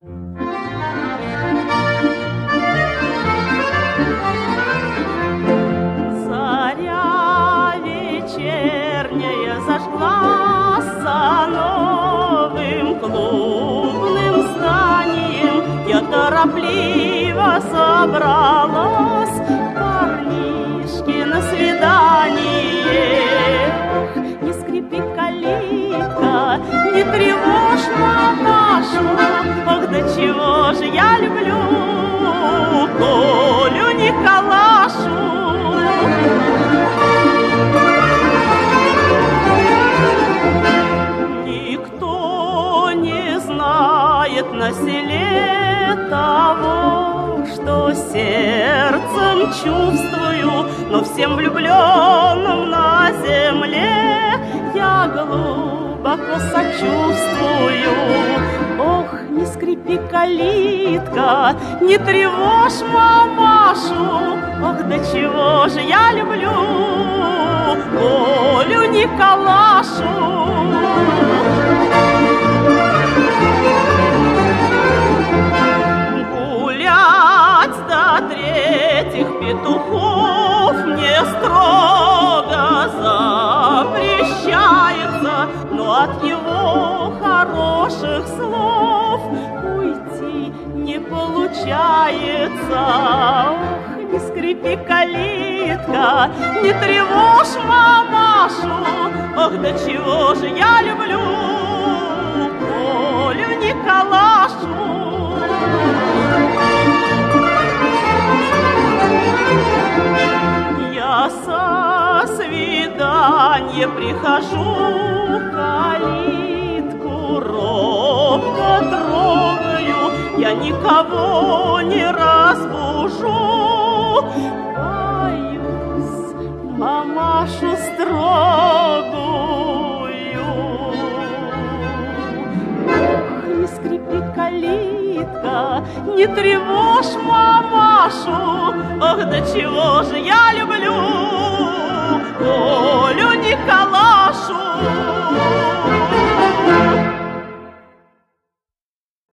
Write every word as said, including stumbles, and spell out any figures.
Заря вечерняя зажглась за новым клубным зданием. Я торопливо собралась к парнишке на свидание. Не скрипи калитка, не тревожь мамашу. Ох, до чего же я люблю Колю Николашу. Никто не знает на селе того, что сердцем чувствую, но всем влюбленным на земле я глубоко сочувствую. Ох, не скрипи калитка, не тревожь мамашу. Ох, до чего же я люблю Колю Николашу. Гулять до третьих петухов мне строго запрещается, но от его хороших слов уйти не получается. Ох, не скрипи калитка, не тревожь мамашу. Ох, до чего же я люблю Колю Николашу. Я со свидания прихожу, калитку робко трогаю, я никого не разбужу, боюсь мамашу строгую. Ох, не скрипи калитка, не тревожь мамашу. Ох, до чего же я люблю